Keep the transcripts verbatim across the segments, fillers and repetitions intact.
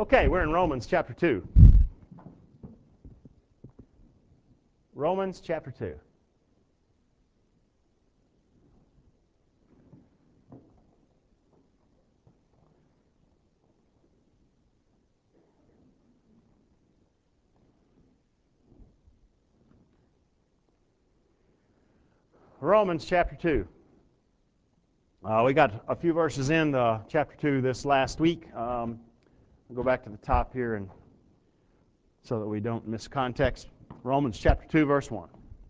Okay, we're in Romans chapter two. Romans chapter two. Romans chapter two. Uh, we got a few verses in the chapter two this last week. Um, we'll go back to the top here and so that we don't miss context. Romans chapter two, verse one.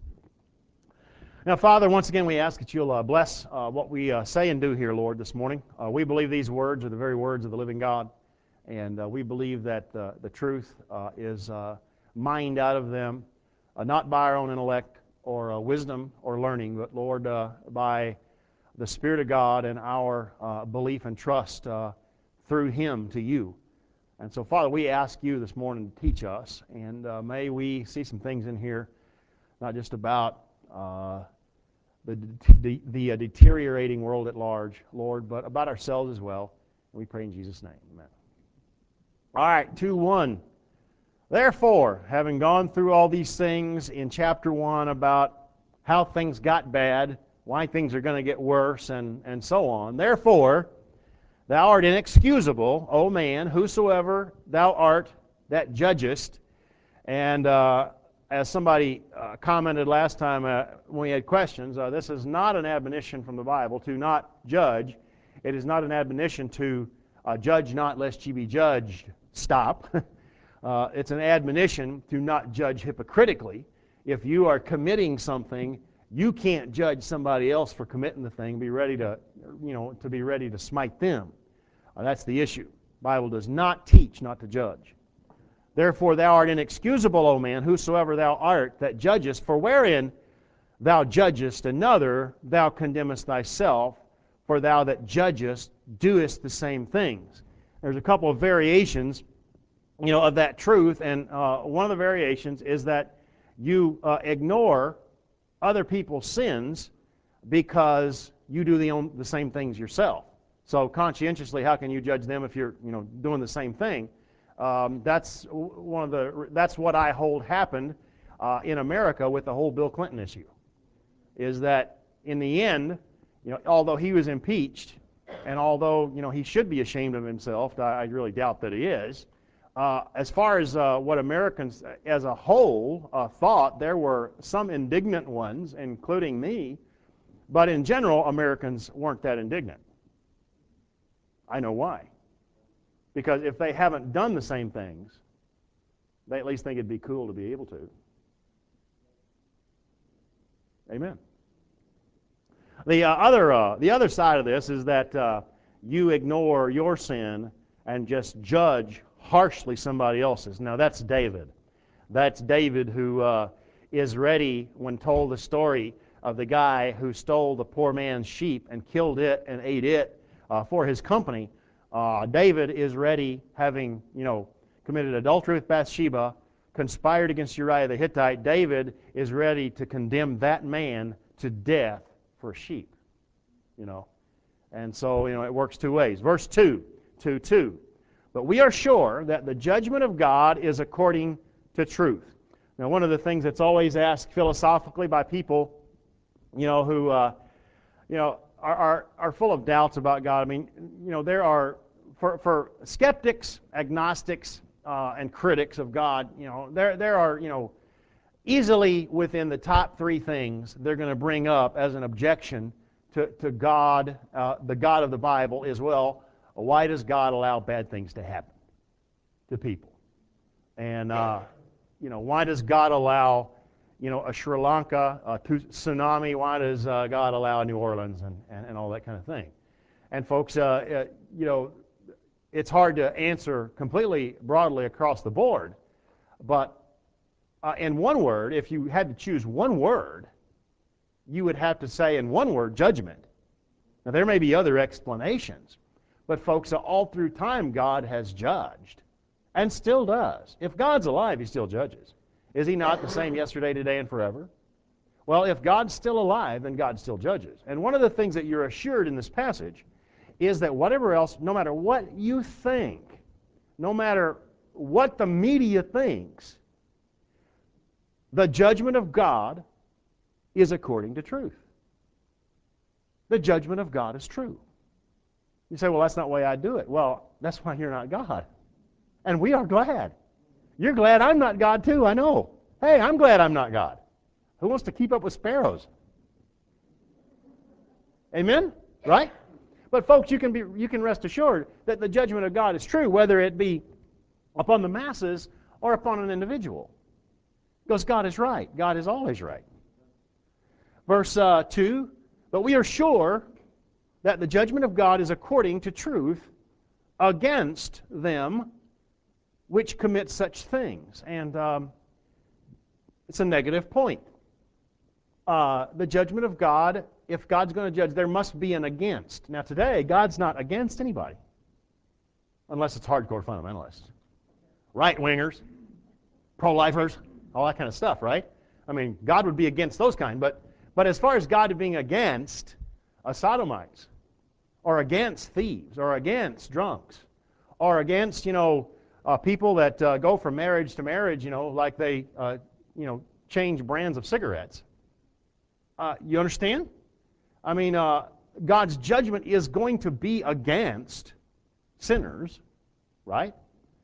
Now, Father, once again we ask that you'll uh, bless uh, what we uh, say and do here, Lord, this morning. Uh, we believe these words are the very words of the living God, and uh, we believe that uh, the truth uh, is uh, mined out of them, uh, not by our own intellect or uh, wisdom or learning, but, Lord, uh, by the Spirit of God and our uh, belief and trust uh, through Him to you. And so, Father, we ask you this morning to teach us, and uh, may we see some things in here, not just about uh, the, the, the uh, deteriorating world at large, Lord, but about ourselves as well. And we pray in Jesus' name. Amen. All right, two one. Therefore, having gone through all these things in chapter one about how things got bad, why things are going to get worse, and, and so on, therefore, thou art inexcusable, O man, whosoever thou art that judgest. And uh, as somebody uh, commented last time uh, when we had questions, uh, this is not an admonition from the Bible to not judge. It is not an admonition to uh, judge not lest ye be judged. Stop. uh, it's an admonition to not judge hypocritically. If you are committing something, you can't judge somebody else for committing the thing. Be ready to, you know, to be ready to smite them. Uh, that's the issue. The Bible does not teach not to judge. Therefore thou art inexcusable, O man, whosoever thou art that judgest, for wherein thou judgest another, thou condemnest thyself, for thou that judgest doest the same things. There's a couple of variations, you know, of that truth, and uh, one of the variations is that you uh, ignore other people's sins because you do the, own, the same things yourself. So conscientiously, how can you judge them if you're, you know, doing the same thing? Um, that's one of the. That's what I hold happened uh, in America with the whole Bill Clinton issue. Is that in the end, you know, although he was impeached, and although you know he should be ashamed of himself, I, I really doubt that he is. Uh, as far as uh, what Americans as a whole uh, thought, there were some indignant ones, including me, but in general, Americans weren't that indignant. I know why. Because if they haven't done the same things, they at least think it'd be cool to be able to. Amen. The uh, other uh, the other side of this is that uh, you ignore your sin and just judge harshly somebody else's. Now that's David. That's David who uh, is ready when told the story of the guy who stole the poor man's sheep and killed it and ate it uh, for his company. Uh, David is ready, having, you know, committed adultery with Bathsheba, conspired against Uriah the Hittite. David is ready to condemn that man to death for sheep, you know. And so, you know, it works two ways. Verse two, two, two. But we are sure that the judgment of God is according to truth. Now, one of the things that's always asked philosophically by people, you know, who, uh, you know, Are, are, are full of doubts about God. I mean, you know, there are, for, for skeptics, agnostics, uh, and critics of God, you know, there, there are, you know, easily within the top three things they're going to bring up as an objection to, to God, uh, the God of the Bible, is, well, why does God allow bad things to happen to people? And, uh, you know, why does God allow, you know, a Sri Lanka a tsunami? Why does uh, God allow New Orleans and, and, and all that kind of thing? And folks, uh, uh, you know, it's hard to answer completely broadly across the board. But uh, in one word, if you had to choose one word, you would have to say in one word, judgment. Now there may be other explanations, but folks, all through time God has judged and still does. If God's alive, He still judges. Is He not the same yesterday, today, and forever? Well, if God's still alive, then God still judges. And one of the things that you're assured in this passage is that whatever else, no matter what you think, no matter what the media thinks, the judgment of God is according to truth. The judgment of God is true. You say, well, that's not the way I do it. Well, that's why you're not God. And we are glad. You're glad I'm not God too, I know. Hey, I'm glad I'm not God. Who wants to keep up with sparrows? Amen? Right? But folks, you can be you can rest assured that the judgment of God is true, whether it be upon the masses or upon an individual. Because God is right. God is always right. Verse uh, two, but we are sure that the judgment of God is according to truth against them which commit such things. And um, it's a negative point. Uh, the judgment of God, if God's going to judge, there must be an against. Now today, God's not against anybody. Unless it's hardcore fundamentalists. Right-wingers, pro-lifers, all that kind of stuff, right? I mean, God would be against those kind, but, but as far as God being against uh, sodomites, or against thieves, or against drunks, or against, you know, uh, people that uh, go from marriage to marriage, you know, like they, uh, you know, change brands of cigarettes. Uh, you understand? I mean, uh, God's judgment is going to be against sinners, right?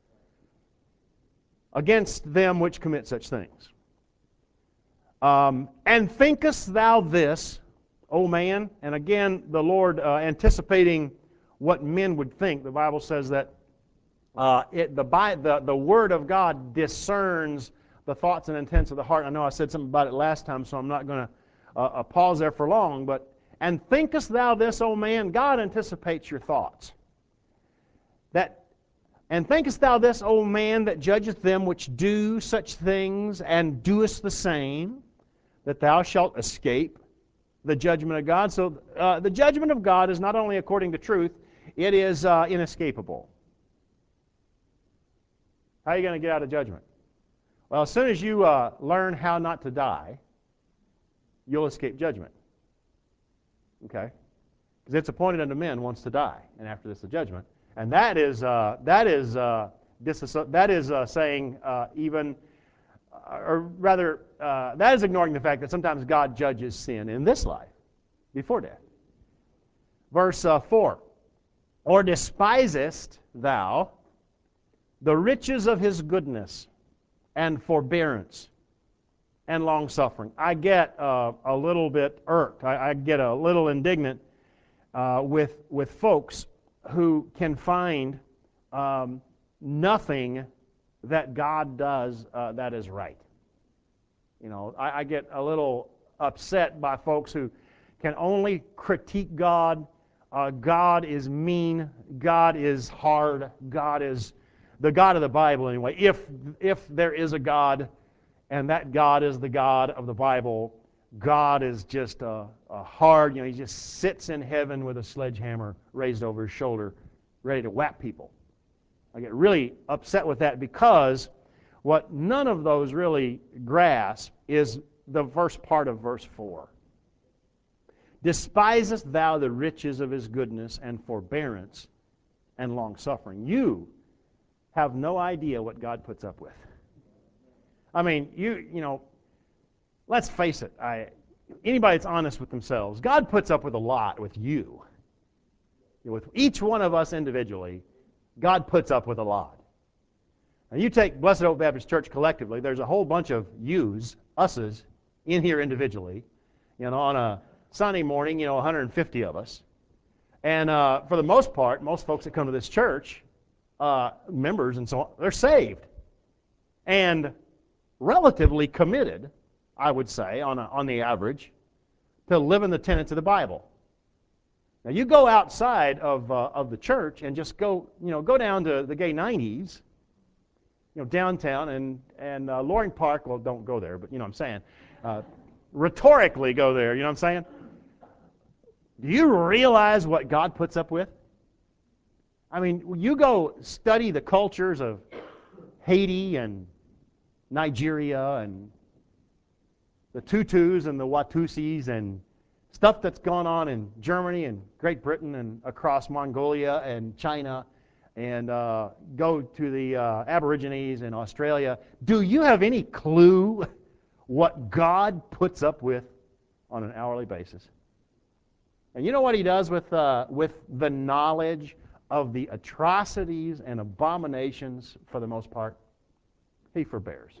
Against them which commit such things. Um, and thinkest thou this, O man? And again, the Lord uh, anticipating what men would think. The Bible says that uh, it, the, the, the Word of God discerns the thoughts and intents of the heart. I know I said something about it last time, so I'm not going to uh, uh, pause there for long. But and thinkest thou this, O man? God anticipates your thoughts. That And thinkest thou this, O man, that judgeth them which do such things, and doest the same, that thou shalt escape the judgment of God? So uh, the judgment of God is not only according to truth, it is uh, inescapable. How are you going to get out of judgment? Well, as soon as you uh, learn how not to die, you'll escape judgment. Okay? Because it's appointed unto men once to die, and after this the judgment. And that is uh, that is uh, that is uh, saying uh, even, uh, or rather, uh, that is ignoring the fact that sometimes God judges sin in this life, before death. Verse uh, four, or despisest thou the riches of his goodness and forbearance and long-suffering? I get uh, a little bit irked. I, I get a little indignant uh, with with folks who can find um, nothing that God does uh, that is right. You know, I, I get a little upset by folks who can only critique God. Uh, God is mean. God is hard. God is the God of the Bible anyway. If if there is a God, and that God is the God of the Bible, God is just a, a hard, you know, he just sits in heaven with a sledgehammer raised over his shoulder, ready to whap people. I get really upset with that because what none of those really grasp is the first part of verse four. Despisest thou the riches of his goodness and forbearance and long-suffering? You have no idea what God puts up with. I mean, you you know, let's face it, I, anybody that's honest with themselves, God puts up with a lot with you. With each one of us individually, God puts up with a lot. Now you take Blessed Hope Baptist Church collectively, there's a whole bunch of yous, us's, in here individually. You know, on a Sunday morning, you know, one hundred fifty of us. And uh, for the most part, most folks that come to this church, uh, members and so on, they're saved. And relatively committed, I would say, on, a, on the average, to living the tenets of the Bible. Now you go outside of uh, of the church and just go, you know, go down to the gay nineties, you know, downtown and and uh, Loring Park. Well, don't go there, but you know what I'm saying. Uh, rhetorically, go there. You know what I'm saying? Do you realize what God puts up with? I mean, you go study the cultures of Haiti and Nigeria and the Tutus and the Watusis and stuff that's gone on in Germany and Great Britain and across Mongolia and China and uh, go to the uh, Aborigines in Australia, do you have any clue what God puts up with on an hourly basis? And you know what he does with, uh, with the knowledge of the atrocities and abominations for the most part? He forbears.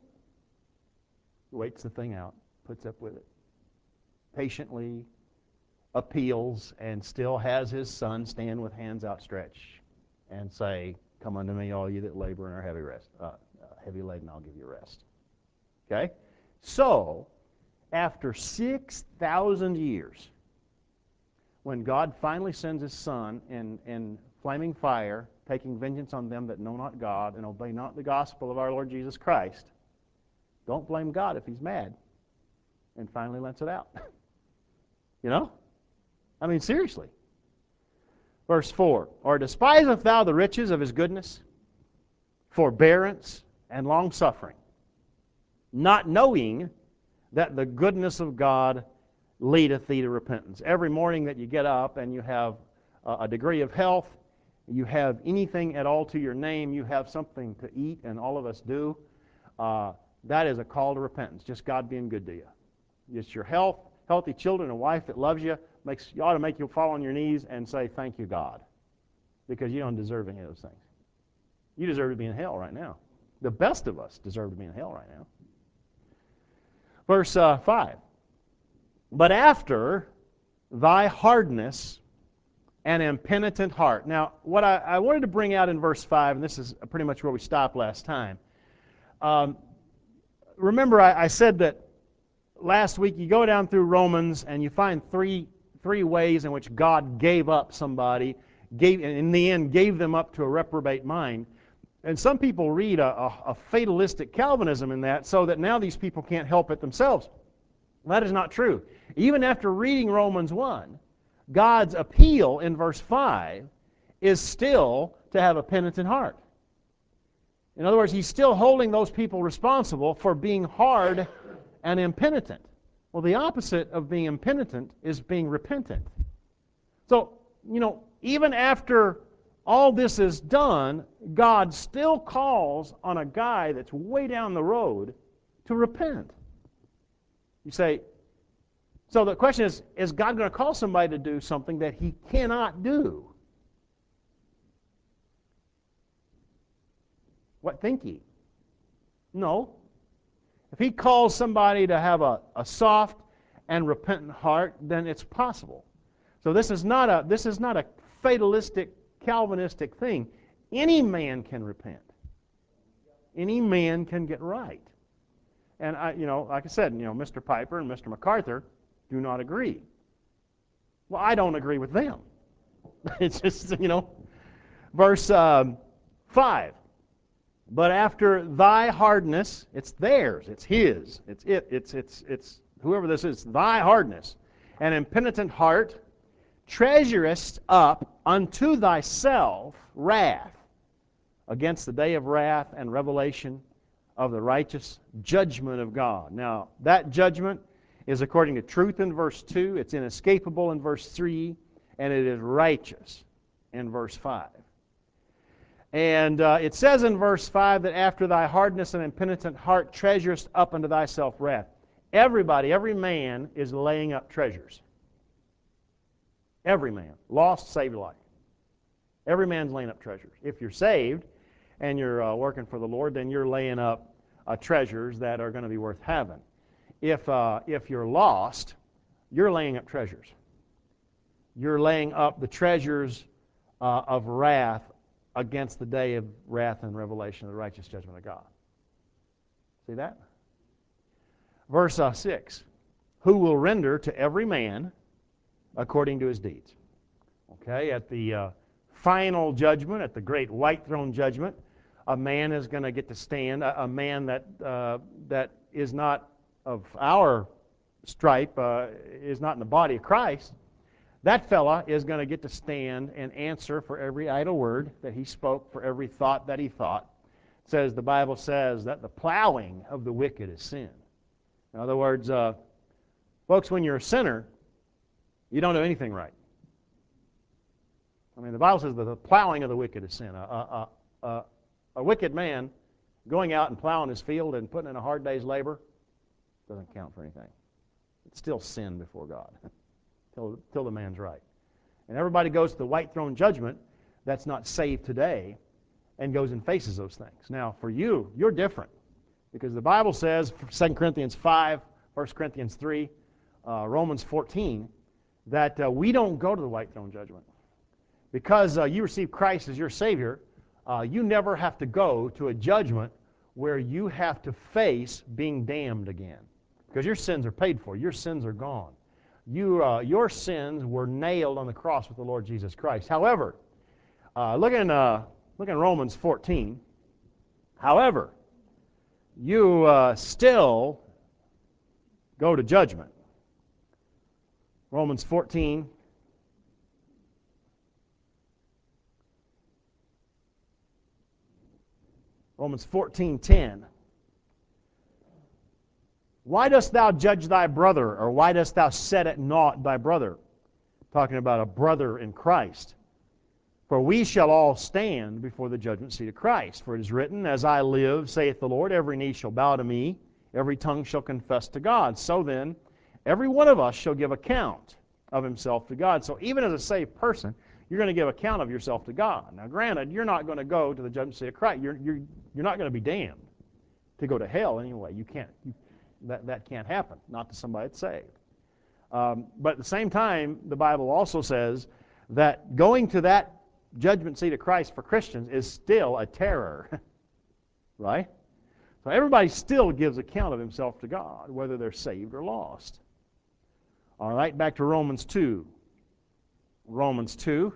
Waits the thing out, puts up with it. Patiently appeals, and still has his son stand with hands outstretched and say, "Come unto me, all you that labor and are heavy rest, uh, uh, heavy laden, I'll give you rest." Okay? So, after six thousand years, when God finally sends his son in, in flaming fire, taking vengeance on them that know not God and obey not the gospel of our Lord Jesus Christ, don't blame God if he's mad, and finally lets it out. You know? I mean, seriously. Verse four, "Or despiseth thou the riches of his goodness, forbearance, and long-suffering, not knowing that the goodness of God leadeth thee to repentance?" Every morning that you get up and you have a degree of health, you have anything at all to your name, you have something to eat, and all of us do, uh, that is a call to repentance, just God being good to you. It's your health, healthy children, a wife that loves you, makes, you ought to make you fall on your knees and say, "Thank you, God," because you don't deserve any of those things. You deserve to be in hell right now. The best of us deserve to be in hell right now. Verse uh, five, "But after thy hardness and impenitent heart." Now, what I, I wanted to bring out in verse five, and this is pretty much where we stopped last time. Um, remember, I, I said that last week you go down through Romans and you find three three ways in which God gave up somebody, gave, and in the end gave them up to a reprobate mind. And some people read a, a, a fatalistic Calvinism in that, so that now these people can't help it themselves. That is not true. Even after reading Romans one, God's appeal in verse five is still to have a penitent heart. In other words, he's still holding those people responsible for being hard and impenitent. Well, the opposite of being impenitent is being repentant. So, you know, even after all this is done, God still calls on a guy that's way down the road to repent. You say, so the question is, is God going to call somebody to do something that he cannot do? What think ye? No. If he calls somebody to have a, a soft and repentant heart, then it's possible. So this is not a this is not a fatalistic, Calvinistic thing. Any man can repent. Any man can get right. And I, you know, like I said, you know, Mister Piper and Mister MacArthur do not agree. Well, I don't agree with them. It's just, you know, verse um, five. "But after thy hardness," it's theirs, it's his, it's it, it's it's it's whoever this is, "thy hardness and impenitent heart, treasurest up unto thyself wrath against the day of wrath and revelation of the righteous judgment of God." Now, that judgment is according to truth in verse two, it's inescapable in verse three, and it is righteous in verse five. And uh, it says in verse five that after thy hardness and impenitent heart treasurest up unto thyself wrath. Everybody, every man is laying up treasures. Every man. Lost, saved alike. Every man's laying up treasures. If you're saved and you're uh, working for the Lord, then you're laying up uh, treasures that are going to be worth having. If, uh, if you're lost, you're laying up treasures. You're laying up the treasures uh, of wrath against the day of wrath and revelation of the righteous judgment of God. See that? Verse uh, six. "Who will render to every man according to his deeds." Okay, at the uh, final judgment, at the great white throne judgment, a man is going to get to stand, a, a man that, uh, that is not of our stripe, uh, is not in the body of Christ. That fella is going to get to stand and answer for every idle word that he spoke, for every thought that he thought. It says, the Bible says that the plowing of the wicked is sin. In other words, uh, folks, when you're a sinner, you don't do anything right. I mean, the Bible says that the plowing of the wicked is sin. A, a, a, a wicked man going out and plowing his field and putting in a hard day's labor doesn't count for anything. It's still sin before God till, till the man's right. And everybody goes to the white throne judgment that's not saved today and goes and faces those things. Now, for you, you're different because the Bible says, Second Corinthians five, First Corinthians three, uh, Romans fourteen, that uh, we don't go to the white throne judgment. Because uh, you receive Christ as your Savior, uh, you never have to go to a judgment where you have to face being damned again. Because your sins are paid for. Your sins are gone. You, uh, your sins were nailed on the cross with the Lord Jesus Christ. However, uh, look, in, uh, look in Romans fourteen. However, you uh, still go to judgment. Romans fourteen. Romans fourteen ten. Why dost thou judge thy brother, or why dost thou set at naught thy brother? Talking about a brother in Christ. For we shall all stand before the judgment seat of Christ. For it is written, As I live, saith the Lord, every knee shall bow to me, every tongue shall confess to God. So then, every one of us shall give account of himself to God. So even as a saved person, you're going to give account of yourself to God. Now granted, you're not going to go to the judgment seat of Christ. You're, you're, you're not going to be damned to go to hell anyway. You can't. You, that, that can't happen, not to somebody that's saved. Um, but at the same time, the Bible also says that going to that judgment seat of Christ for Christians is still a terror. Right? So everybody still gives account of himself to God, whether they're saved or lost. All right, back to Romans two. Romans two.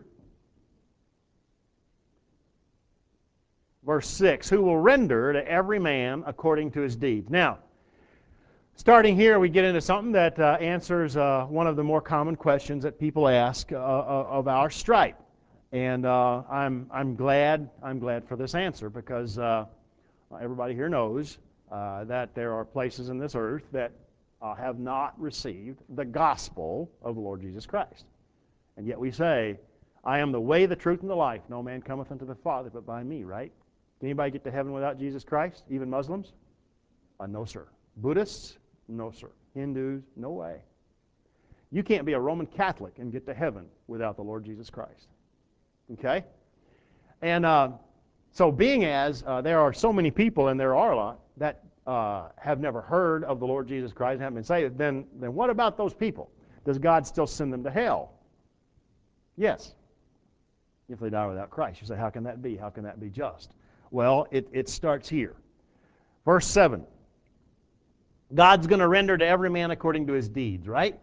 Verse six, who will render to every man according to his deeds. Now, starting here, we get into something that uh, answers uh, one of the more common questions that people ask uh, of our stripe. And uh, I'm, I'm glad I'm glad for this answer because uh, everybody here knows uh, that there are places in this earth that uh, have not received the gospel of the Lord Jesus Christ. And yet we say, I am the way, the truth, and the life. No man cometh unto the Father but by me, right? Can anybody get to heaven without Jesus Christ? Even Muslims? Uh, no, sir. Buddhists? No, sir. Hindus? No way. You can't be a Roman Catholic and get to heaven without the Lord Jesus Christ. Okay? And uh, so being as uh, there are so many people, and there are a lot, that uh, have never heard of the Lord Jesus Christ and haven't been saved, then, then what about those people? Does God still send them to hell? Yes. If they die without Christ. You say, how can that be? How can that be just? Well, it, it starts here. Verse seven. God's going to render to every man according to his deeds, right?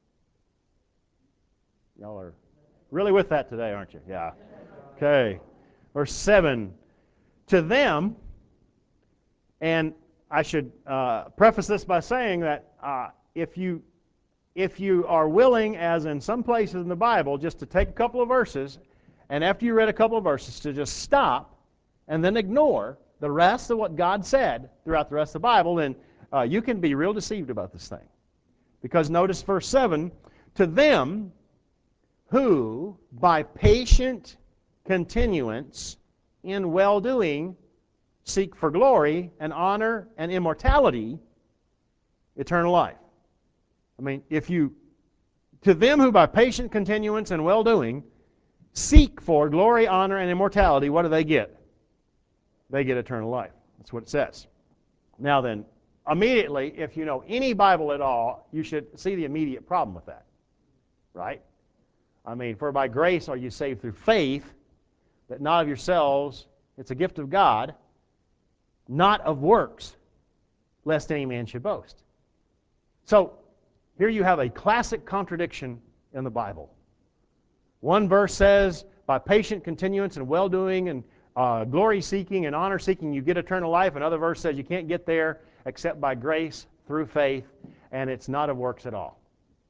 Y'all are really with that today, aren't you? Yeah. Okay. Verse seven. To them, and I should uh, preface this by saying that uh, if you if you are willing, as in some places in the Bible, just to take a couple of verses, and after you read a couple of verses, to just stop and then ignore the rest of what God said throughout the rest of the Bible, then uh, you can be real deceived about this thing. Because notice verse seven, to them who by patient continuance in well-doing seek for glory and honor and immortality, eternal life. I mean, if you, to them who by patient continuance and well-doing seek for glory, honor, and immortality, what do they get? They get eternal life. That's what it says. Now then, immediately, if you know any Bible at all, you should see the immediate problem with that. Right? I mean, for by grace are you saved through faith, that not of yourselves, it's a gift of God, not of works, lest any man should boast. So, here you have a classic contradiction in the Bible. One verse says, by patient continuance and well-doing and uh, glory-seeking and honor-seeking, you get eternal life. Another verse says you can't get there except by grace through faith, and it's not of works at all.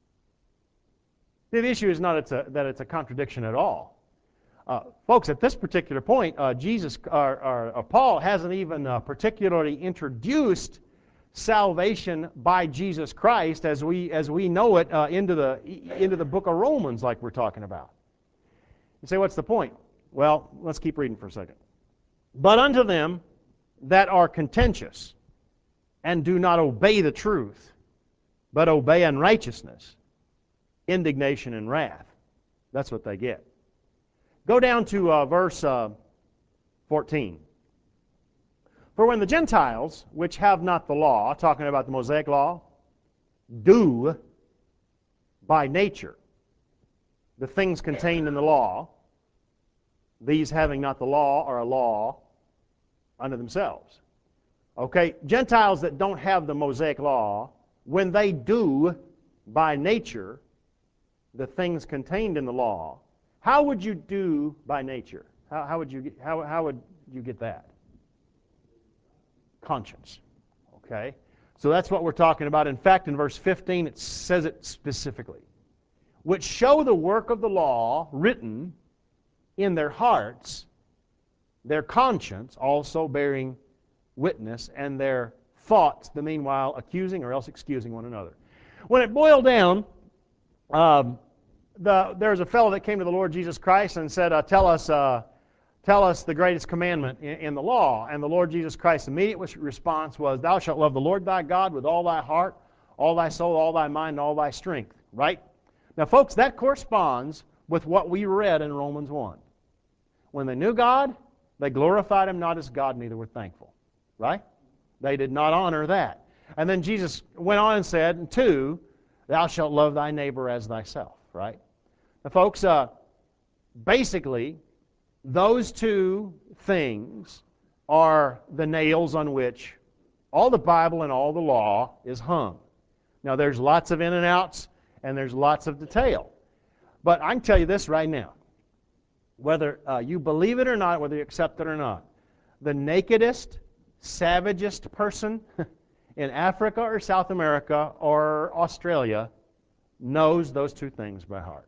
The issue is not it's a, that it's a contradiction at all. Uh, folks, at this particular point, uh, Jesus, or, or, or Paul hasn't even uh, particularly introduced salvation by Jesus Christ as we as we know it uh, into the into the book of Romans, like we're talking about. You say, what's the point? Well, let's keep reading for a second. But unto them that are contentious, and do not obey the truth, but obey unrighteousness, indignation and wrath. That's what they get. Go down to uh, verse uh, fourteen. For when the Gentiles, which have not the law, talking about the Mosaic law, do by nature the things contained in the law, these having not the law are a law unto themselves. Okay, Gentiles that don't have the Mosaic law, when they do by nature the things contained in the law, how would you do by nature? How, how would you get, how, how would you get that? Conscience. Okay? So that's what we're talking about. In fact, in verse fifteen, it says it specifically. Which show the work of the law written in their hearts, their conscience also bearing witness, and their thoughts, the meanwhile, accusing or else excusing one another. When it boiled down, um, the, there was a fellow that came to the Lord Jesus Christ and said, uh, tell us uh, tell us the greatest commandment in, in the law. And the Lord Jesus Christ's immediate response was, thou shalt love the Lord thy God with all thy heart, all thy soul, all thy mind, and all thy strength. Right? Now, folks, that corresponds with what we read in Romans one. When they knew God, they glorified Him not as God, neither were thankful. Right? They did not honor that. And then Jesus went on and said, and two, thou shalt love thy neighbor as thyself. Right? Now, folks, uh, basically, those two things are the nails on which all the Bible and all the law is hung. Now, there's lots of in and outs, and there's lots of detail. But I can tell you this right now. Whether uh, you believe it or not, whether you accept it or not, the nakedest, savagest person in Africa or South America or Australia knows those two things by heart.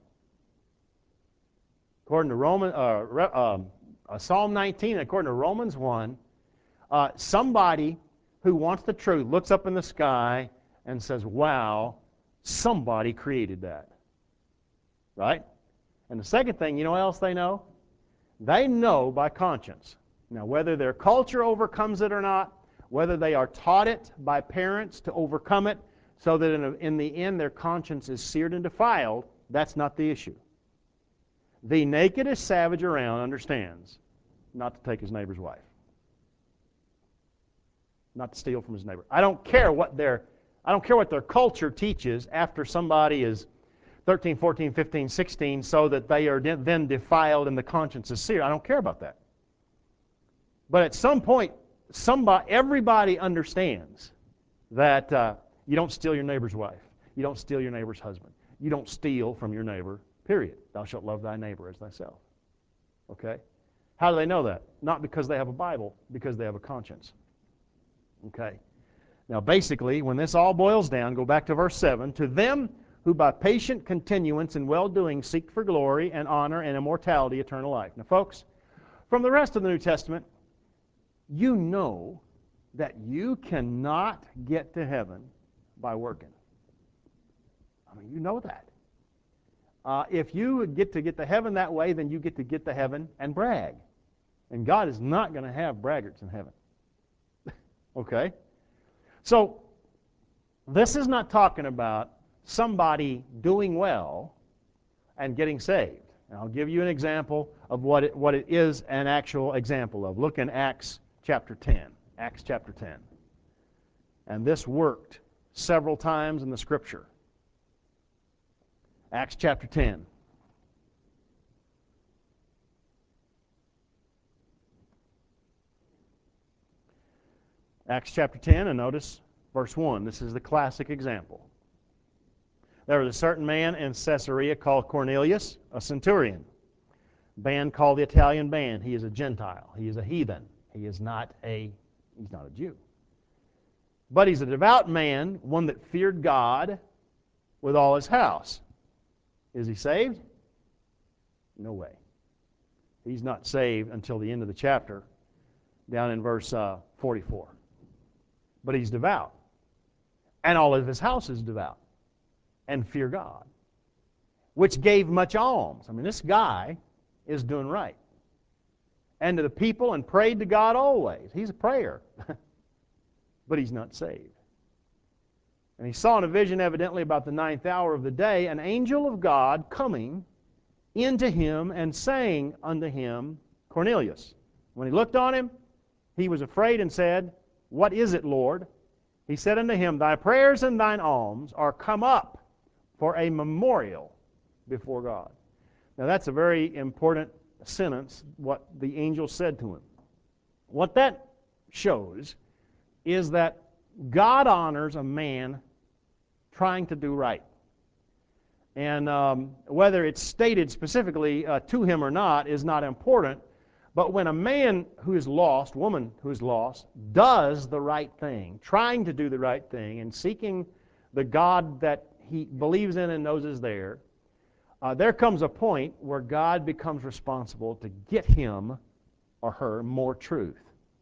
According to Roman, uh, um, uh, Psalm nineteen, according to Romans one, uh, somebody who wants the truth looks up in the sky and says, wow, somebody created that. Right? And the second thing, you know what else they know? They know by conscience. Now, whether their culture overcomes it or not, whether they are taught it by parents to overcome it so that in, a, in the end their conscience is seared and defiled, that's not the issue. The nakedest savage around understands not to take his neighbor's wife. Not to steal from his neighbor. I don't care what their, I don't care what their culture teaches after somebody is thirteen, fourteen, fifteen, sixteen, so that they are then defiled and the conscience is seared. I don't care about that. But at some point, somebody, everybody understands that uh, you don't steal your neighbor's wife. You don't steal your neighbor's husband. You don't steal from your neighbor, period. Thou shalt love thy neighbor as thyself. Okay? How do they know that? Not because they have a Bible, because they have a conscience. Okay? Now, basically, when this all boils down, go back to verse seven, to them who by patient continuance in well-doing seek for glory and honor and immortality, eternal life. Now, folks, from the rest of the New Testament, you know that you cannot get to heaven by working. I mean, you know that. Uh, if you get to get to heaven that way, then you get to get to heaven and brag. And God is not going to have braggarts in heaven. Okay? So, this is not talking about somebody doing well and getting saved. And I'll give you an example of what it, what it is an actual example of. Look in Acts chapter ten. Acts chapter ten. And this worked several times in the Scripture. Acts chapter ten. Acts chapter ten, and notice verse one. This is the classic example. There was a certain man in Caesarea called Cornelius, a centurion. Band called the Italian band. He is a Gentile. He is a heathen. He is not a, he's not a Jew. But he's a devout man, one that feared God with all his house. Is he saved? No way. He's not saved until the end of the chapter, down in verse uh, forty-four. But he's devout. And all of his house is devout and fear God, which gave much alms. I mean, this guy is doing right. And to the people, and prayed to God always. He's a prayer. But he's not saved. And he saw in a vision, evidently about the ninth hour of the day, an angel of God coming into him and saying unto him, Cornelius. When he looked on him, he was afraid and said, What is it, Lord? He said unto him, Thy prayers and thine alms are come up for a memorial before God. Now that's a very important sentence, what the angel said to him. What that shows is that God honors a man trying to do right. And um, whether it's stated specifically uh, to him or not is not important, but when a man who is lost, woman who is lost, does the right thing, trying to do the right thing, and seeking the God that he believes in and knows is there, uh, there comes a point where God becomes responsible to get him or her more truth.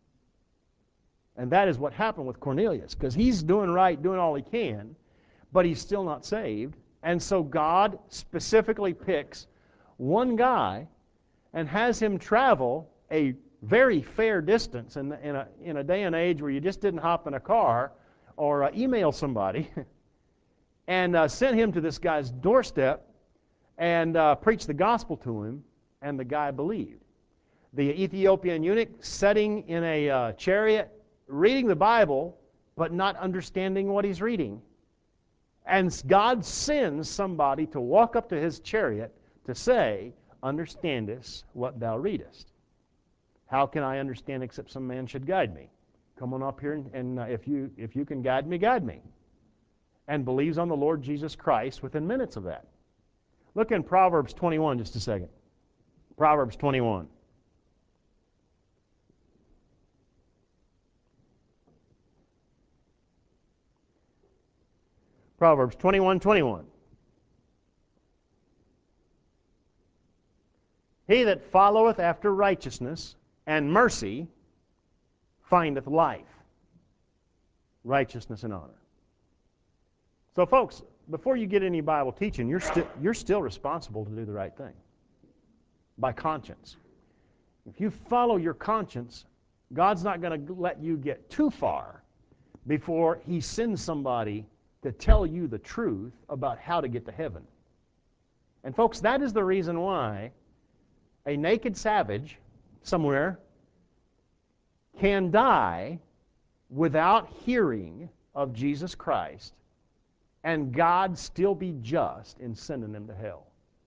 And that is what happened with Cornelius, because he's doing right, doing all he can, but he's still not saved. And so God specifically picks one guy and has him travel a very fair distance in, in, a, in a day and age where you just didn't hop in a car or uh, email somebody, and uh, sent him to this guy's doorstep and uh, preached the gospel to him, and the guy believed. The Ethiopian eunuch sitting in a uh, chariot, reading the Bible, but not understanding what he's reading. And God sends somebody to walk up to his chariot to say, Understandest what thou readest? How can I understand except some man should guide me? Come on up here, and, and uh, if you if you can guide me, guide me. And believes on the Lord Jesus Christ within minutes of that. Look in Proverbs twenty-one just a second. Proverbs twenty-one. Proverbs twenty-one twenty-one. He that followeth after righteousness and mercy findeth life, righteousness, and honor. So, folks, before you get any Bible teaching, you're, sti- you're still responsible to do the right thing by conscience. If you follow your conscience, God's not going to let you get too far before He sends somebody to tell you the truth about how to get to heaven. And folks, that is the reason why a naked savage somewhere can die without hearing of Jesus Christ and God still be just in sending them to hell.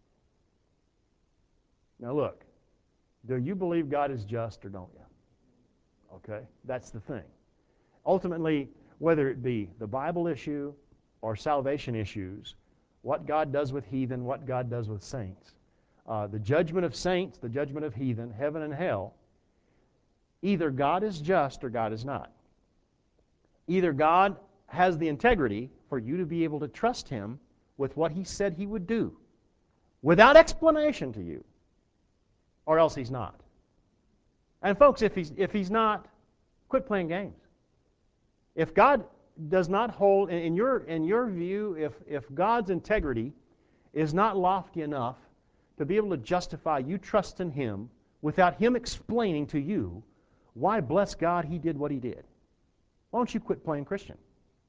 Now look, do you believe God is just or don't you? Okay, that's the thing. Ultimately, whether it be the Bible issue or salvation issues, what God does with heathen, what God does with saints, uh, the judgment of saints, the judgment of heathen, heaven and hell, either God is just or God is not. Either God has the integrity for you to be able to trust Him with what He said He would do without explanation to you, or else He's not. And folks, if He's, if he's not, quit playing games. If God does not hold, in your, in your view, if, if God's integrity is not lofty enough to be able to justify you trust in Him without Him explaining to you why, bless God, He did what He did, why don't you quit playing Christian?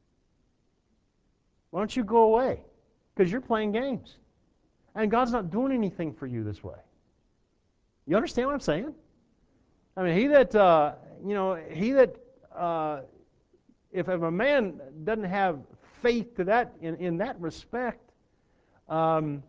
Why don't you go away? Because you're playing games. And God's not doing anything for you this way. You understand what I'm saying? I mean, he that, uh, you know, he that, uh, if, if a man doesn't have faith to that, in, in that respect, um,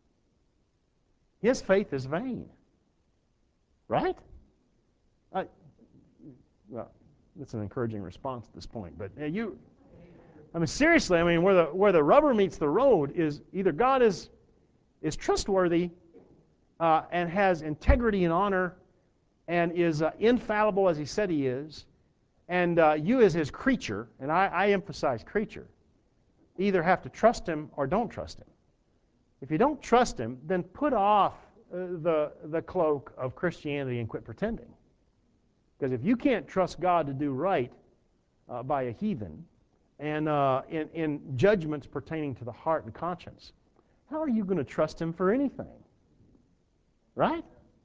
his faith is vain. Right? I, well, that's an encouraging response at this point. But uh, you, I mean, seriously, I mean, where the where the rubber meets the road is either God is is trustworthy uh, and has integrity and honor and is uh, infallible as He said He is, and uh, you as His creature, and I, I emphasize creature, either have to trust Him or don't trust Him. If you don't trust Him, then put off uh, the the cloak of Christianity and quit pretending. Because if you can't trust God to do right uh, by a heathen, and uh, in, in judgments pertaining to the heart and conscience, how are you going to trust Him for anything? Right?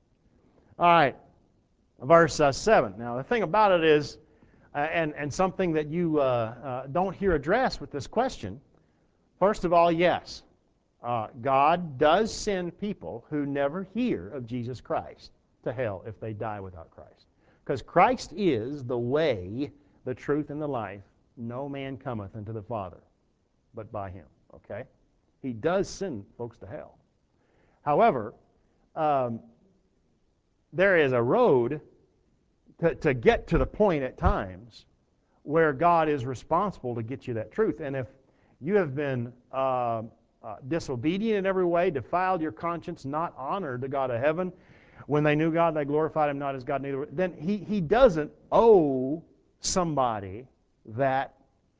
All right, verse uh, seven. Now, the thing about it is, uh, and, and something that you uh, uh, don't hear addressed with this question, first of all, yes, uh, God does send people who never hear of Jesus Christ to hell if they die without Christ. Because Christ is the way, the truth, and the life. No man cometh unto the Father but by Him. Okay? He does send folks to hell. However, um, there is a road to, to get to the point at times where God is responsible to get you that truth. And if you have been uh, uh, disobedient in every way, defiled your conscience, not honored the God of heaven, when they knew God, they glorified Him not as God neither, then He, he doesn't owe somebody that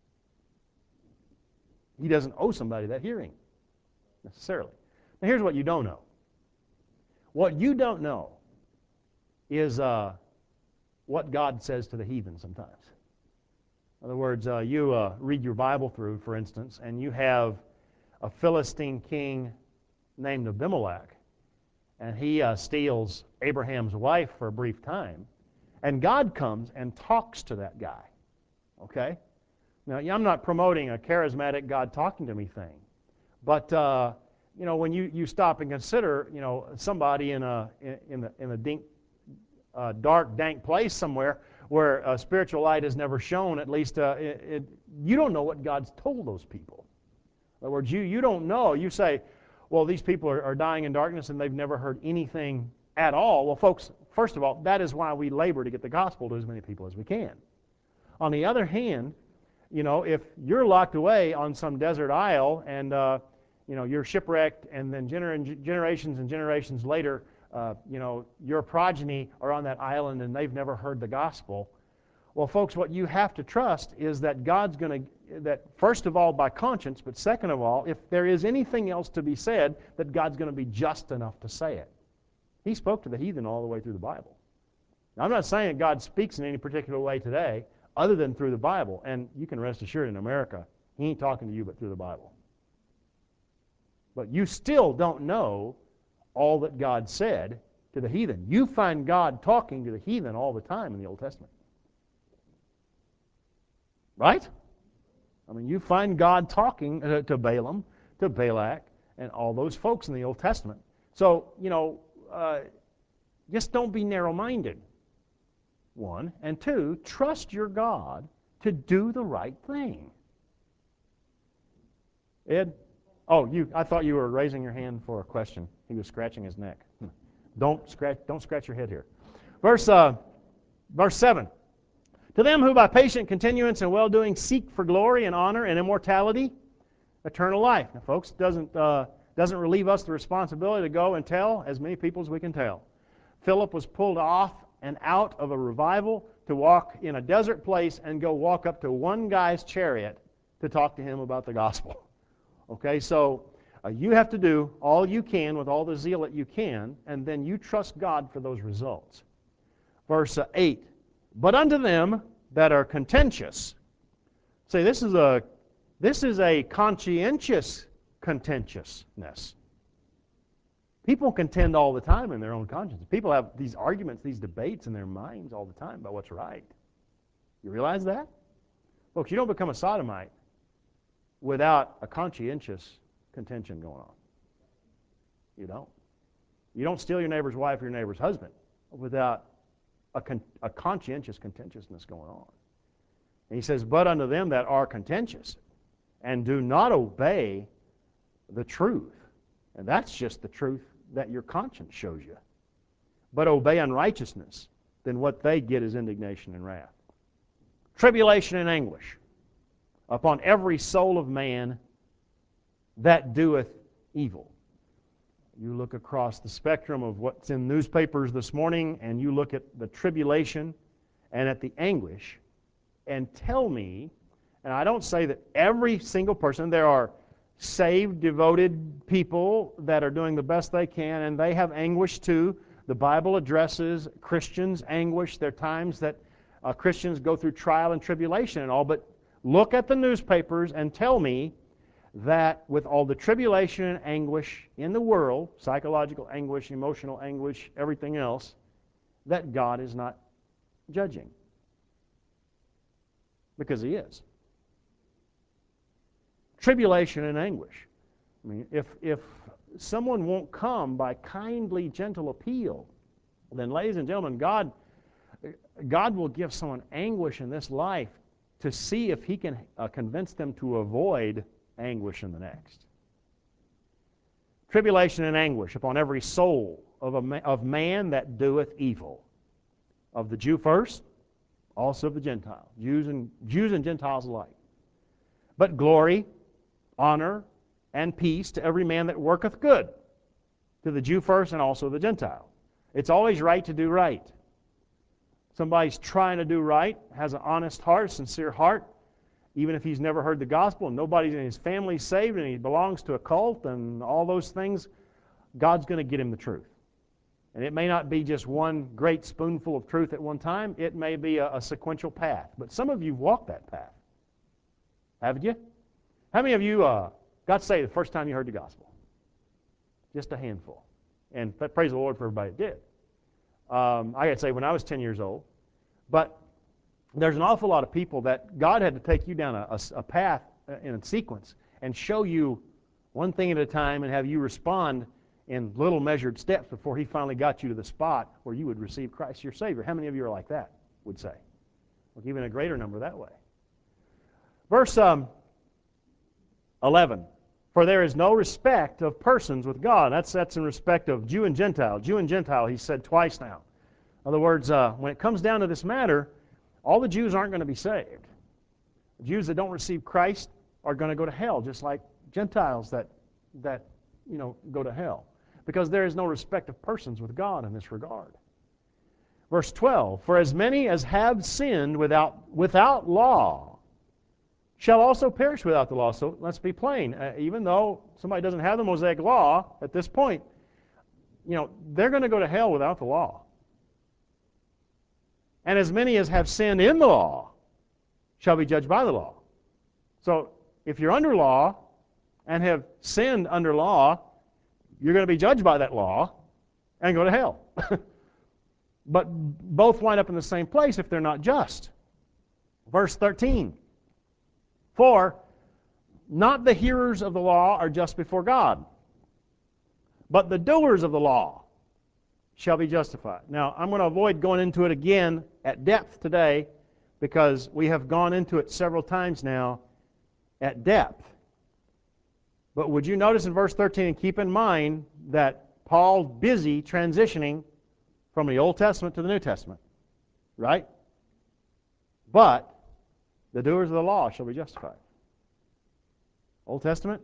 He doesn't owe somebody that hearing, necessarily. Now here's what you don't know. What you don't know is uh, what God says to the heathen sometimes. In other words, uh, you uh, read your Bible through, for instance, and you have a Philistine king named Abimelech, and he uh, steals Abraham's wife for a brief time, and God comes and talks to that guy. Okay? Now, I'm not promoting a charismatic God talking to me thing, but uh, you know, when you, you stop and consider, you know, somebody in a in, in the in a dink, uh, dark, dank place somewhere where a spiritual light has never shone, at least uh, it, it, you don't know what God's told those people. In other words, you you don't know. You say, well, these people are, are dying in darkness and they've never heard anything at all. Well, folks, first of all, that is why we labor to get the gospel to as many people as we can. On the other hand, you know, if you're locked away on some desert isle and, uh, you know, you're shipwrecked and then gener generations and generations later, uh, you know, your progeny are on that island and they've never heard the gospel. Well, folks, what you have to trust is that God's going to, that first of all by conscience, but second of all, if there is anything else to be said, that God's going to be just enough to say it. He spoke to the heathen all the way through the Bible. Now, I'm not saying that God speaks in any particular way today, other than through the Bible. And you can rest assured in America, He ain't talking to you but through the Bible. But you still don't know all that God said to the heathen. You find God talking to the heathen all the time in the Old Testament. Right? I mean, you find God talking uh, to Balaam, to Balak, and all those folks in the Old Testament. So, you know, uh, just don't be narrow-minded. One. And two, trust your God to do the right thing. Ed? Oh, you, I thought you were raising your hand for a question. He was scratching his neck. Don't scratch, don't scratch your head here. Verse, uh, verse seven. To them who by patient continuance and well-doing seek for glory and honor and immortality, eternal life. Now, folks, doesn't, uh, doesn't relieve us the responsibility to go and tell as many people as we can tell. Philip was pulled off and out of a revival to walk in a desert place and go walk up to one guy's chariot to talk to him about the gospel. Okay, so uh, you have to do all you can with all the zeal that you can, and then you trust God for those results. Verse uh, eight, but unto them that are contentious. Say, this is a, this is a conscientious contentiousness. People contend all the time in their own conscience. People have these arguments, these debates in their minds all the time about what's right. You realize that? Folks, you don't become a sodomite without a conscientious contention going on. You don't. You don't steal your neighbor's wife or your neighbor's husband without a, con a conscientious contentiousness going on. And he says, but unto them that are contentious and do not obey the truth. And that's just the truth that your conscience shows you. But obey unrighteousness, then what they get is indignation and wrath. Tribulation and anguish upon every soul of man that doeth evil. You look across the spectrum of what's in newspapers this morning, and you look at the tribulation and at the anguish, and tell me, and I don't say that every single person, there are saved, devoted people that are doing the best they can, and they have anguish too. The Bible addresses Christians' anguish. There are times that uh, Christians go through trial and tribulation and all, but look at the newspapers and tell me that with all the tribulation and anguish in the world, psychological anguish, emotional anguish, everything else, that God is not judging. Because He is. Tribulation and anguish. I mean, if, if someone won't come by kindly, gentle appeal, then, ladies and gentlemen, God, God will give someone anguish in this life to see if He can uh, convince them to avoid anguish in the next. Tribulation and anguish upon every soul of, a ma- of man that doeth evil. Of the Jew first, also of the Gentile. Jews and, Jews and Gentiles alike. But glory, honor, and peace to every man that worketh good. To the Jew first and also the Gentile. It's always right to do right. Somebody's trying to do right, has an honest heart, sincere heart, even if he's never heard the gospel and nobody in his family is saved and he belongs to a cult and all those things, God's going to get him the truth. And it may not be just one great spoonful of truth at one time. It may be a, a sequential path. But some of you walked that path. Haven't you? How many of you uh, got saved the first time you heard the gospel? Just a handful. And praise the Lord for everybody that did. Um, I got to say, when I was ten years old. But there's an awful lot of people that God had to take you down a, a, a path in a sequence and show you one thing at a time and have you respond in little measured steps before He finally got you to the spot where you would receive Christ your Savior. How many of you are like that, would say? Well, even a greater number that way. Verse um, eleven. For there is no respect of persons with God. That's, that's in respect of Jew and Gentile. Jew and Gentile, He said twice now. In other words, uh, when it comes down to this matter, all the Jews aren't going to be saved. The Jews that don't receive Christ are going to go to hell, just like Gentiles that, that you know, go to hell. Because there is no respect of persons with God in this regard. Verse twelve, for as many as have sinned without, without law shall also perish without the law. So let's be plain. Uh, even though somebody doesn't have the Mosaic law at this point, you know, they're going to go to hell without the law. And as many as have sinned in the law shall be judged by the law. So if you're under law and have sinned under law, you're going to be judged by that law and go to hell. But both wind up in the same place if they're not just. Verse thirteen. For not the hearers of the law are just before God, but the doers of the law shall be justified. Now, I'm going to avoid going into it again at depth today because we have gone into it several times now at depth. But would you notice in verse thirteen, and keep in mind that Paul's busy transitioning from the Old Testament to the New Testament, right? But the doers of the law shall be justified. Old Testament,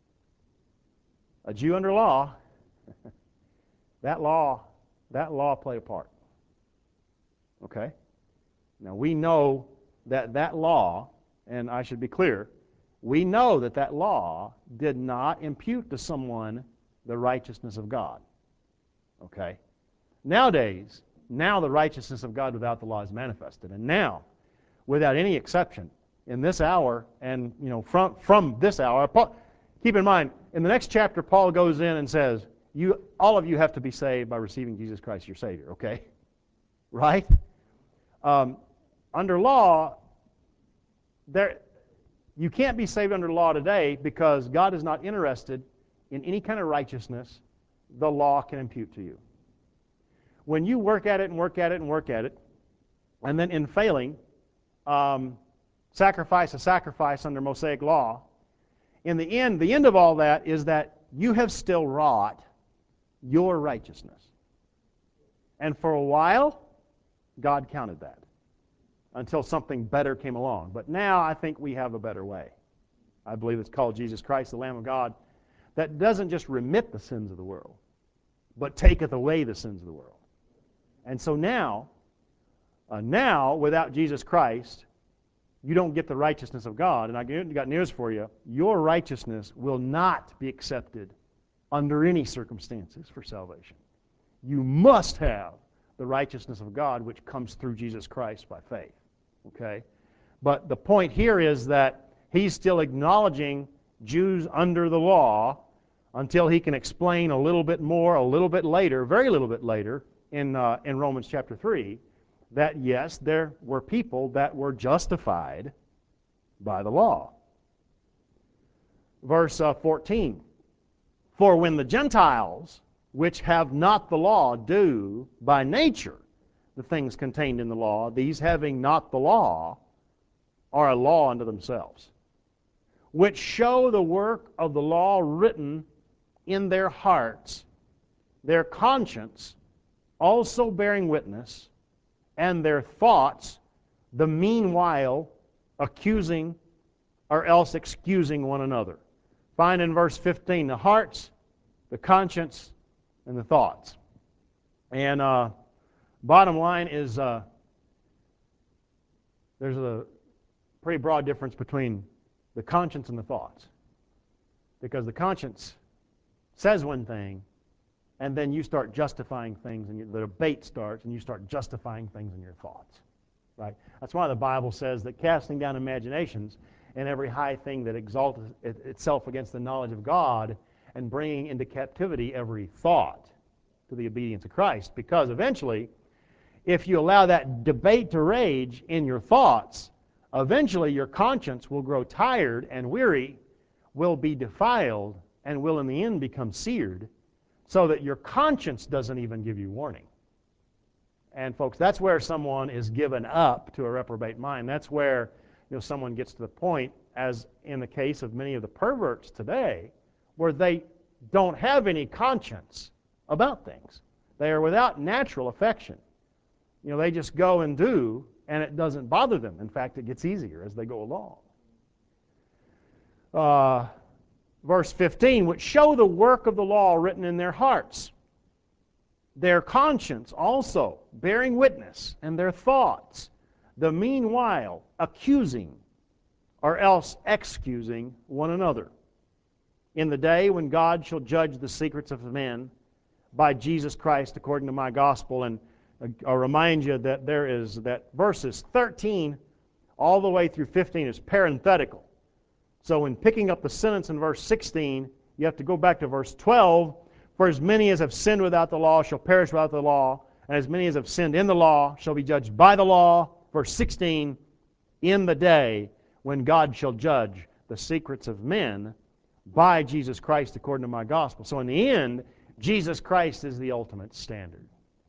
a Jew under law, that law, that law played a part. Okay? Now we know that that law, and I should be clear, we know that that law did not impute to someone the righteousness of God. Okay? Nowadays, now the righteousness of God without the law is manifested. And now, without any exception, in this hour, and you know, from, from this hour, Paul, keep in mind, in the next chapter, Paul goes in and says, you, all of you have to be saved by receiving Jesus Christ your Savior, okay? Right? Um, under law, there, you can't be saved under law today because God is not interested in any kind of righteousness the law can impute to you. When you work at it and work at it and work at it, and then in failing, um, sacrifice a sacrifice under Mosaic law, in the end, the end of all that is that you have still wrought your righteousness. And for a while, God counted that until something better came along. But now I think we have a better way. I believe it's called Jesus Christ, the Lamb of God, that doesn't just remit the sins of the world, but taketh away the sins of the world. And so now, uh, now, without Jesus Christ, you don't get the righteousness of God. And I got news for you. Your righteousness will not be accepted under any circumstances for salvation. You must have the righteousness of God, which comes through Jesus Christ by faith. Okay? But the point here is that he's still acknowledging Jews under the law until he can explain a little bit more, a little bit later, very little bit later, in, uh, in Romans chapter three, that yes, there were people that were justified by the law. Verse uh, fourteen, for when the Gentiles, which have not the law, do by nature the things contained in the law, these having not the law are a law unto themselves, which show the work of the law written in their hearts, their conscience also bearing witness, and their thoughts the meanwhile accusing or else excusing one another. Find in verse fifteen the hearts, the conscience, and the thoughts. And uh, bottom line is uh, there's a pretty broad difference between the conscience and the thoughts. Because the conscience says one thing, and then you start justifying things, and you, the debate starts, and you start justifying things in your thoughts. Right? That's why the Bible says that casting down imaginations and every high thing that exalteth itself against the knowledge of God, and bringing into captivity every thought to the obedience of Christ. Because eventually, if you allow that debate to rage in your thoughts, eventually your conscience will grow tired and weary, will be defiled, and will in the end become seared, so that your conscience doesn't even give you warning. And folks, that's where someone is given up to a reprobate mind. That's where, you know, someone gets to the point, as in the case of many of the perverts today, where they don't have any conscience about things. They are without natural affection. You know, they just go and do, and it doesn't bother them. In fact, it gets easier as they go along. Uh, verse fifteen, which show the work of the law written in their hearts, their conscience also bearing witness, and their thoughts, the meanwhile accusing or else excusing one another. In the day when God shall judge the secrets of men by Jesus Christ according to my gospel. And I'll remind you that there is that verses thirteen all the way through fifteen is parenthetical. So when picking up the sentence in verse sixteen, you have to go back to verse twelve. For as many as have sinned without the law shall perish without the law, and as many as have sinned in the law shall be judged by the law. Verse sixteen, in the day when God shall judge the secrets of men by Jesus Christ according to my gospel. So in the end, Jesus Christ is the ultimate standard.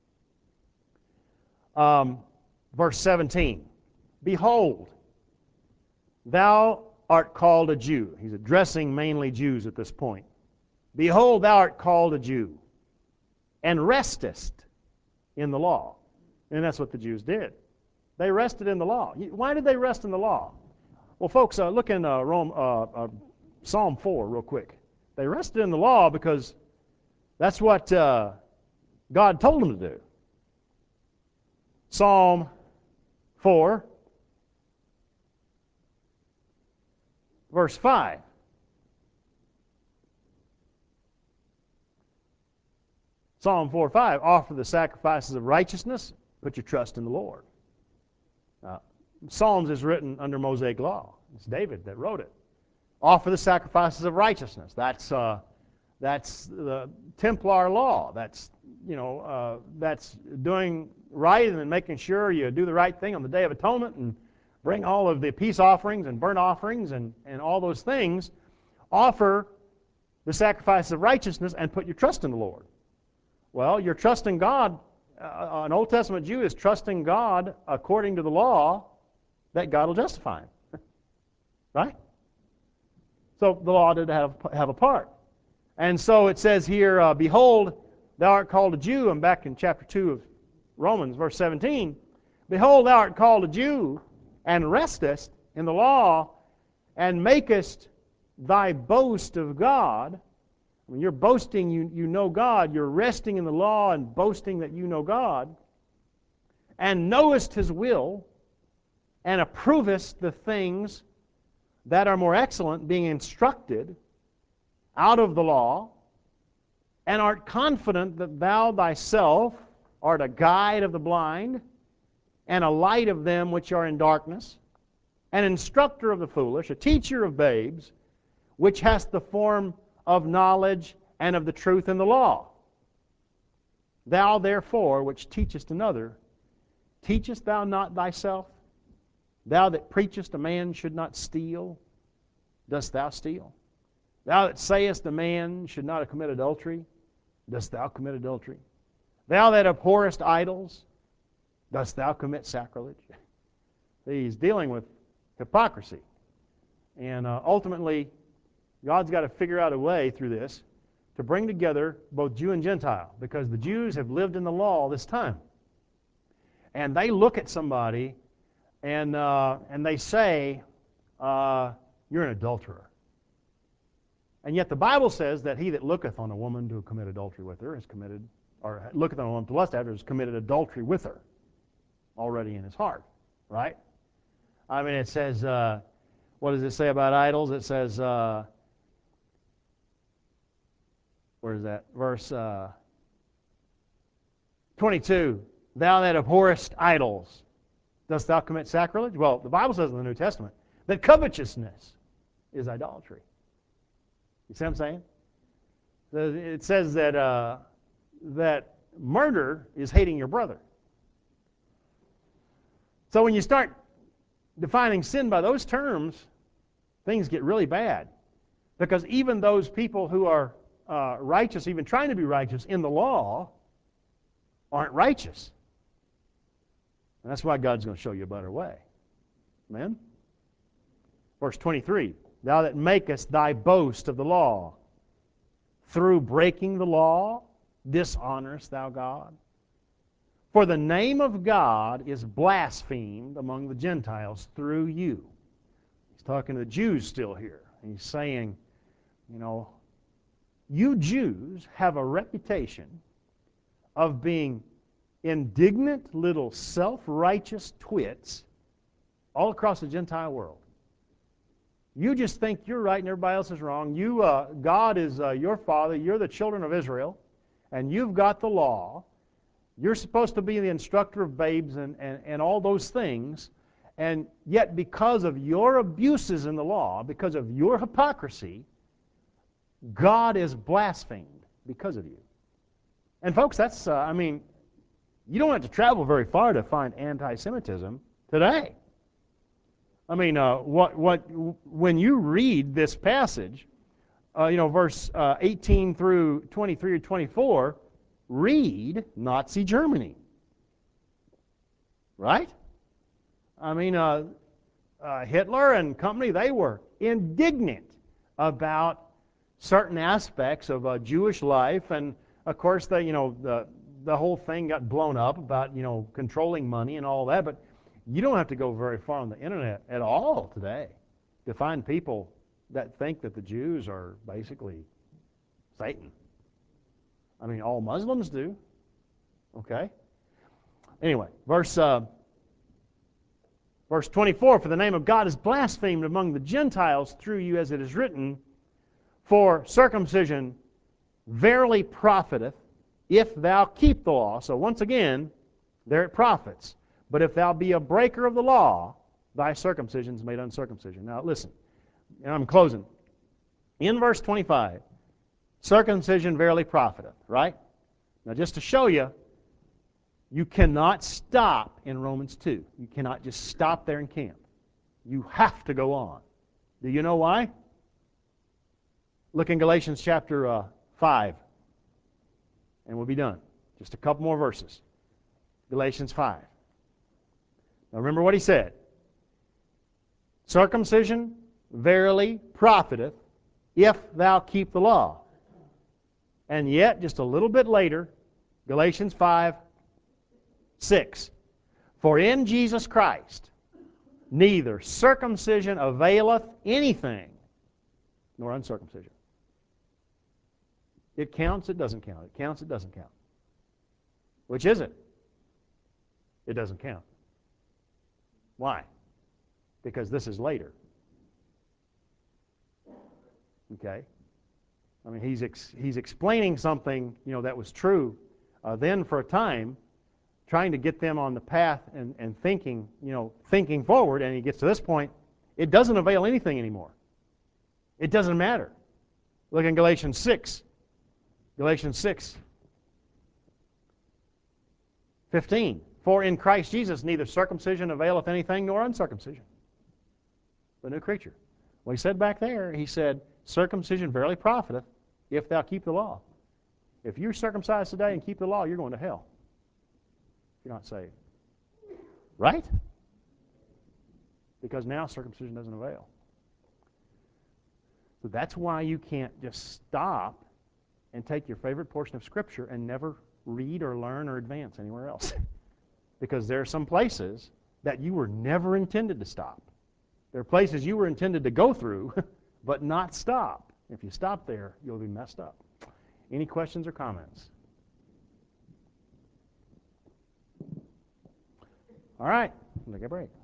Um, verse seventeen, behold, thou art called a Jew. He's addressing mainly Jews at this point. Behold, thou art called a Jew, and restest in the law. And that's what the Jews did. They rested in the law. Why did they rest in the law? Well, folks, uh, look in uh, Rome, uh, uh, Psalm four real quick. They rested in the law because that's what uh, God told them to do. Psalm four, verse five. Psalm four five, offer the sacrifices of righteousness, put your trust in the Lord. Uh, Psalms is written under Mosaic law. It's David that wrote it. Offer the sacrifices of righteousness. That's uh, that's the Templar law. That's you know uh, that's doing right and making sure you do the right thing on the Day of Atonement and bring all of the peace offerings and burnt offerings and, and all those things. Offer the sacrifice of righteousness and put your trust in the Lord. Well, you're trusting God. Uh, an Old Testament Jew is trusting God according to the law that God will justify him. Right? So the law did have, have a part. And so it says here, uh, behold, thou art called a Jew. I'm back in chapter two of Romans, verse seventeen. Behold, thou art called a Jew, and restest in the law, and makest thy boast of God. When you're boasting, you, you know God. You're resting in the law and boasting that you know God. And knowest His will, and approvest the things that are more excellent, being instructed out of the law, and art confident that thou thyself art a guide of the blind, and a light of them which are in darkness, an instructor of the foolish, a teacher of babes, which hast the form of knowledge and of the truth in the law. Thou therefore, which teachest another, teachest thou not thyself? Thou that preachest a man should not steal, dost thou steal? Thou that sayest a man should not commit adultery, dost thou commit adultery? Thou that abhorrest idols, dost thou commit sacrilege? He's dealing with hypocrisy. And uh, ultimately, God's got to figure out a way through this to bring together both Jew and Gentile, because the Jews have lived in the law all this time. And they look at somebody and, uh, and they say, uh, you're an adulterer. And yet the Bible says that he that looketh on a woman to commit adultery with her has committed, or looketh on a woman to lust after, has committed adultery with her already in his heart. Right? I mean, it says, uh, what does it say about idols? It says, uh, where is that? Verse uh, twenty-two, thou that abhorrest idols, dost thou commit sacrilege? Well, the Bible says in the New Testament that covetousness is idolatry. You see what I'm saying? It says that, uh, that murder is hating your brother. So when you start defining sin by those terms, things get really bad. Because even those people who are uh, righteous, even trying to be righteous in the law, aren't righteous. And that's why God's going to show you a better way. Amen? Verse twenty-three, thou that makest thy boast of the law, through breaking the law, dishonorest thou God? For the name of God is blasphemed among the Gentiles through you. He's talking to the Jews still here. He's saying, you know, you Jews have a reputation of being indignant little self-righteous twits all across the Gentile world. You just think you're right and everybody else is wrong. You, uh, God is uh, your father. You're the children of Israel, and you've got the law. You're supposed to be the instructor of babes and, and, and all those things, and yet because of your abuses in the law, because of your hypocrisy, God is blasphemed because of you. And folks, that's, uh, I mean, you don't have to travel very far to find anti-Semitism today. I mean, uh, what, what, when you read this passage, uh, you know, verse uh, eighteen through twenty-three or twenty-four, read Nazi Germany. Right? I mean, uh, uh, Hitler and company, they were indignant about certain aspects of uh, Jewish life, and of course, the, you know, the, the whole thing got blown up about, you know, controlling money and all that, but you don't have to go very far on the internet at all today to find people that think that the Jews are basically Satan. I mean, all Muslims do. Okay? Anyway, verse, uh, verse twenty-four, for the name of God is blasphemed among the Gentiles through you, as it is written, for circumcision verily profiteth, if thou keep the law. So once again, there it profits. But if thou be a breaker of the law, thy circumcision is made uncircumcision. Now listen, and I'm closing. In verse twenty-five, circumcision verily profiteth, right? Now just to show you, you cannot stop in Romans two. You cannot just stop there and camp. You have to go on. Do you know why? Look in Galatians chapter uh, five, and we'll be done. Just a couple more verses. Galatians five. Now remember what he said. Circumcision verily profiteth, if thou keep the law. And yet, just a little bit later, Galatians five, six. For in Jesus Christ neither circumcision availeth anything, nor uncircumcision. It counts, it doesn't count. It counts, it doesn't count. Which is it? It doesn't count. Why? Because this is later. Okay? I mean, he's ex he's explaining something, you know, that was true uh, then for a time, trying to get them on the path and, and thinking, you know, thinking forward, and he gets to this point, it doesn't avail anything anymore. It doesn't matter. Look in Galatians six. Galatians six. fifteen. For in Christ Jesus neither circumcision availeth anything nor uncircumcision. The new creature. Well, he said back there, he said, circumcision verily profiteth if thou keep the law. If you're circumcised today and keep the law, you're going to hell. You're not saved. Right? Because now circumcision doesn't avail. So that's why you can't just stop and take your favorite portion of Scripture and never read or learn or advance anywhere else. Because there are some places that you were never intended to stop. There are places you were intended to go through, but not stop. If you stop there, you'll be messed up. Any questions or comments? All right, take a break.